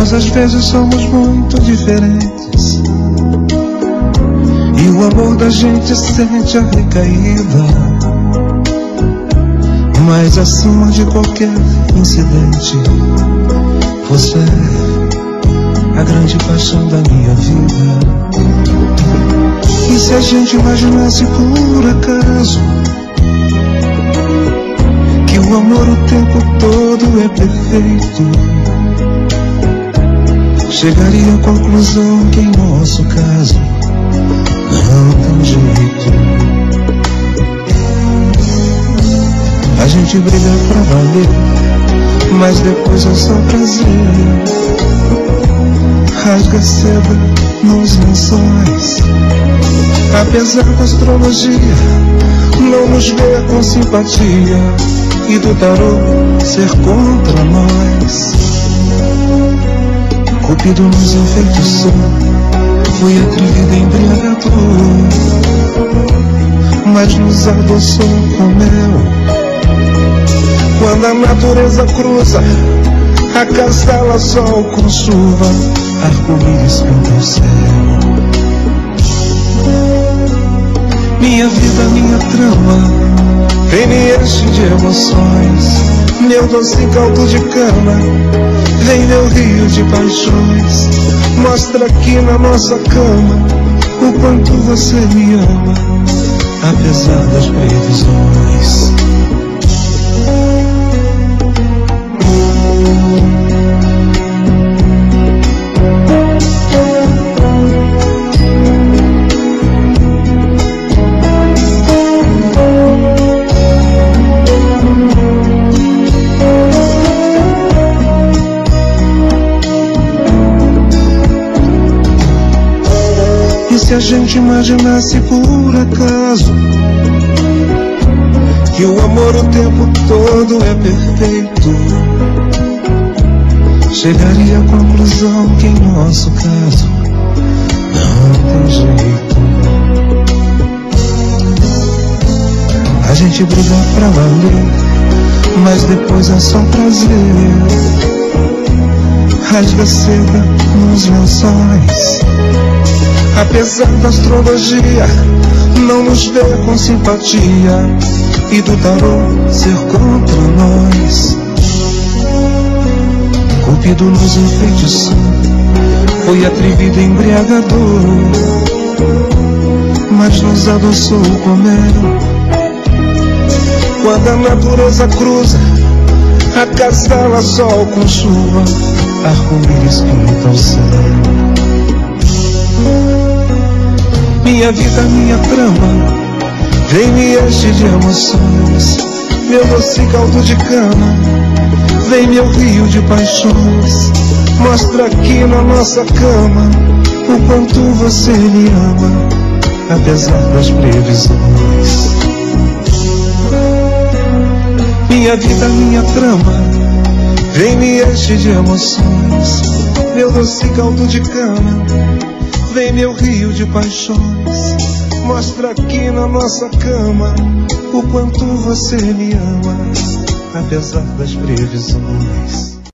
Mas às vezes somos muito diferentes e o amor da gente sente a recaída. Mas acima de qualquer incidente, você é a grande paixão da minha vida. E se a gente imaginasse por acaso que o amor o tempo todo é perfeito, chegaria à conclusão que em nosso caso não tem jeito. A gente briga pra valer, mas depois é só prazer. Rasga seda nos lençóis. Apesar da astrologia não nos ver com simpatia e do tarô ser contra nós, Cupido nos enfeitiçou, foi atrevido embriagador, mas nos adoçou com mel. Quando a natureza cruza, acasala sol com chuva, arco-íris pinta o céu. Minha vida, minha trama, vem me enche de emoções. Meu doce caldo de cana, vem meu rio de paixões. Mostra aqui na nossa cama o quanto você me ama, apesar das previsões. Se a gente imaginasse por acaso que o amor o tempo todo é perfeito, chegaria à conclusão que em nosso caso não tem jeito. A gente briga pra valer, mas depois é só prazer. Rasga seda nos lençóis. Apesar da astrologia não nos ver com simpatia e do tarô ser contra nós, Cupido nos enfeitiçou, foi atrevido embriagador, mas nos adoçou com mel. Quando a natureza cruza, acasala sol com chuva, arco-íris pinta o céu. Minha vida, minha trama, vem me enche de emoções. Meu doce caldo de cana, vem meu rio de paixões. Mostra aqui na nossa cama o quanto você me ama, apesar das previsões. Minha vida, minha trama, vem me enche de emoções. Meu doce caldo de cana, vem meu rio de paixões. Mostra aqui na nossa cama o quanto você me ama, apesar das previsões.